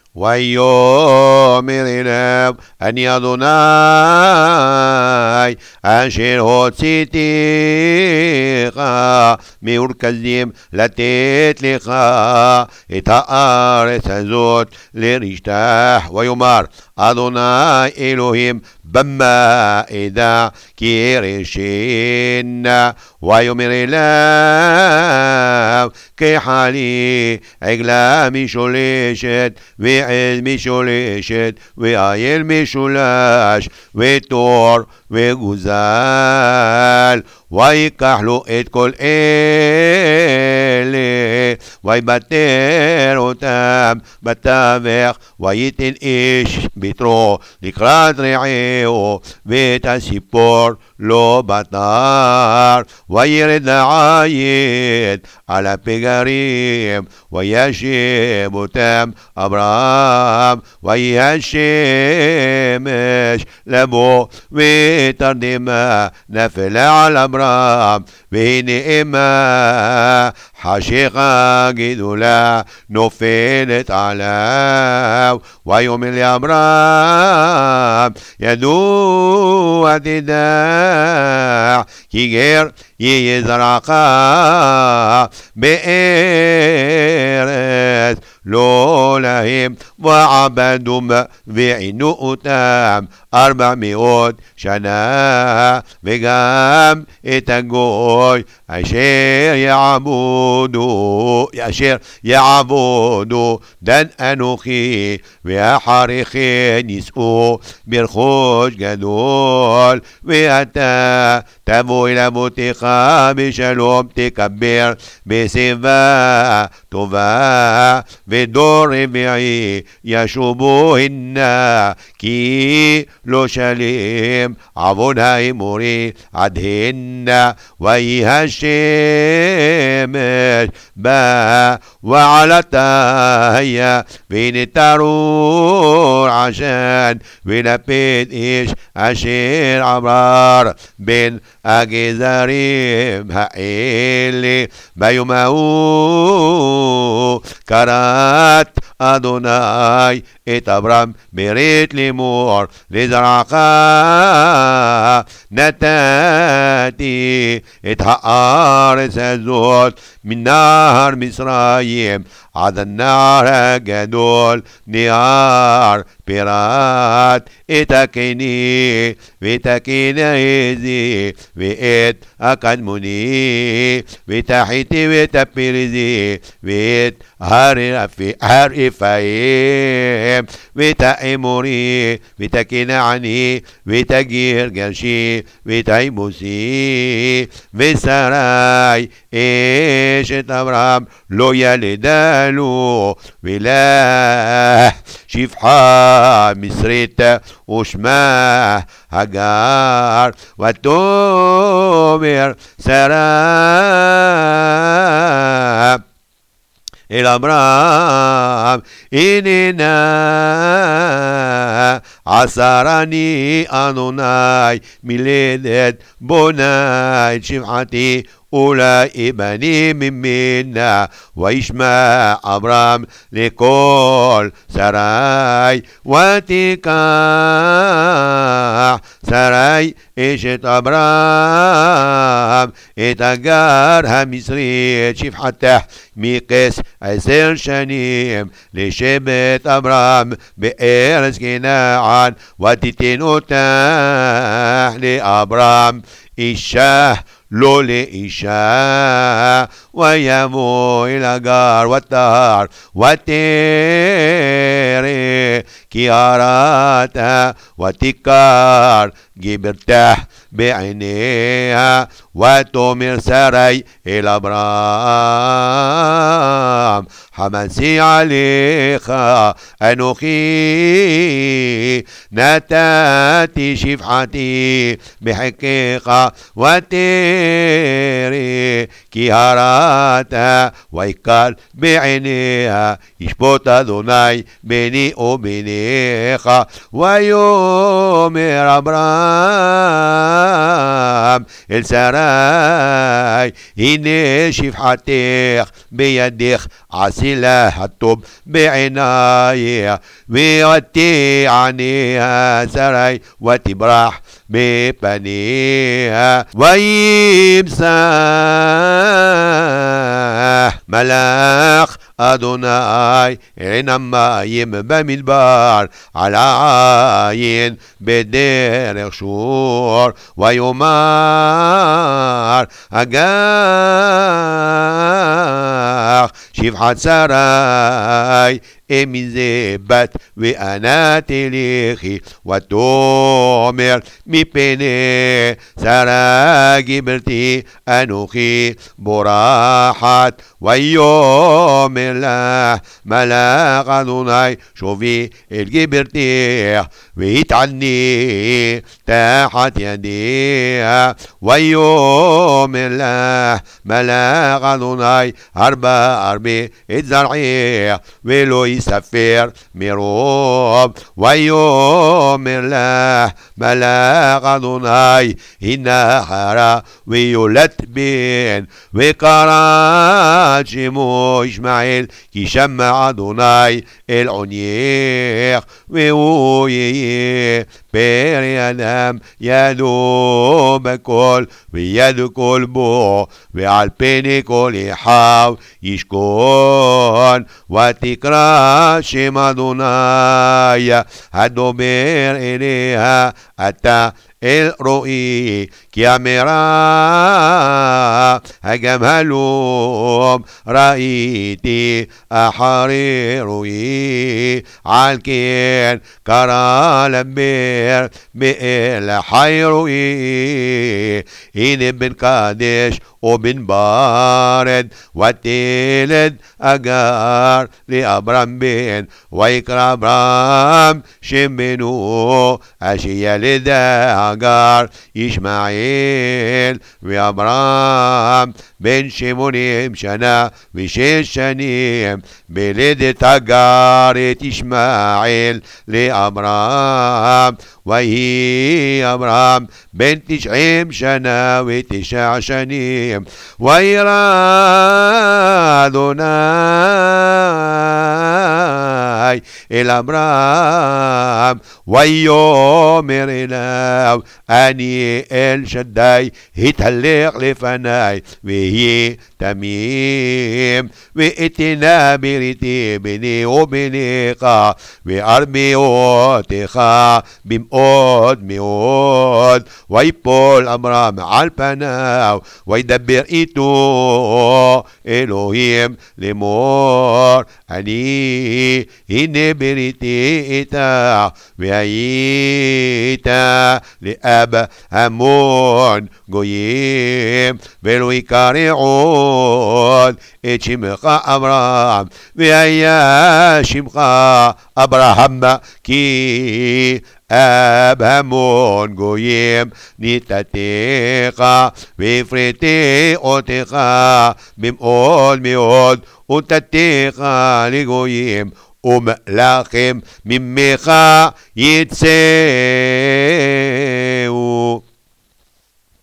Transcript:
ויאמר אליו אני אדוני אשר הוצאתיך מאור כסדים לתת לך את הארץ הזאת לרשתה. ויאמר אדוני אלוהים במה אדע כי ארשנה. ויאמר אליו קח לי עגלה משולשת ועז משולשת ועיל משולש ותור וגוזל ויקח לו את כל אלה ויבטר אותם בתווך וייתן איש בתרו לקראת רעהו ואת הסיפור לא בטר וירד לעיד על הפגרים וישב אותם אברהם ויהי השמש לבוא ותרדמה נפלה על אברהם והנה אימה חשיכה גדולה נופלת עליו. ויאמר לאברהם ידוע תדע כי גר יהיה זרעך בארץ לא להם ועבדום ועינו אותם 400 שנה וגם את הגוי אשר יעבודו דן אנוכי ואחרי כן יישאו ברכוש גדול ואתה תבוא אל אבותיך בשלום תקבר בשיבה טובה ודור רביעי ישובו הנה כי לא שלם עוון האמורי עד הנה. ויהי השמש בא ועלתה היה והנה תרור עשן ולפת איש אשר עבר בין הגזרים האלה. ביום ההוא כרת אדוני את אברהם ברית לאמור לזרעך נתתי את הארץ הזאת מנהר מצרים עד הנהר הגדול נהר פירת את הקני ואת הכנזי ואת הקדמוני ואת החיטי ואת הפריזי ואת הר רפאים ואת האמורי ואת הכנעני ואת הגרגשי ואת היבוסי. ושרי אשת אברהם לא ילדה לו ולה שפחה מצרית ושמה הגר. ותאמר שרה אל אברהם הננה עשרני אדוני מלדת בונה את שפחתי אולי בני ממנה. וישמע אברהם לכל שרי ותיקח שרי אשת אברהם את הגר המצרי את שפחתה מקץ 10 שנים לשבט אברהם בארץ כנען ותיתן אותה לאברהם אישה לא לאישה. ויבוא אל הגר ותהר ותרא כי הרעת ותיקר גברתה בעיניה. ותאמר שרי אל אברהם חמסי עליך אנוכי נתתי שפחתי בחיקך ותרא כי הרעת ויקל בעיניה ישפוט אדוני ביני וביניך. ויאמר אברהם אל שרי הנה שפחתך בידך עשי תפילה הטוב בעינייך ותעניה שרי ותברח בפניה וימסח מלאך אדוני עין המים במדבר על העין בדרך שור ויאמר אגח שבחת שרי אמי זה בת ואנה תלכי ותאמר מפני שרה גברתי אנוכי בורחת ויאמר לה מלאך אדוני שובי אל גברתך והתעני תחת ידיה ויאמר לה מלאך אדוני הרבה את זרעך ולא יספר מרוב ויאמר לה מלאך אדוני הנה חרה ויולדת בן וקראת שמו ישמעאל כי שמע אדוני אל עונייך והוא יהיה פרי אדם ידו בכל ויד כל בו ועל פני כל אחיו ישכון ותקרא שם אדוני הדובר אליה אתה אל רואי כי אמרה הגמלום ראיתי אחרי רואי על כן קרא למר באל חי רואי הנה בן קדש ובן ברד ותלד אגר לאברהם בן ויקרא אברהם שם בנו אשר ילד אגר ישמעאל ואברהם בן 80 שנה ו6 שנים בלדת אגר את ישמעאל לאברהם ויהי אברהם בן 90 שנה ו9 שנים וירא אדוני אל אברהם ויאמר אליו אני אל שדי התהלך לפני ויהי תמים ואתנה בריתי ביני וביניך וארבעותיך במאוד מאוד ויפול אברהם על פניו וידבר איתו אלוהים לאמור אני הנה בריתי איתך והיית לאב המון גויים ולא יקרא עוד את שמך אברהם והיה שמך אברהם כי אב המון גויים נתתך והפריתי אותך במאוד מאוד ונתתך לגויים ומלאכים ממך יצאו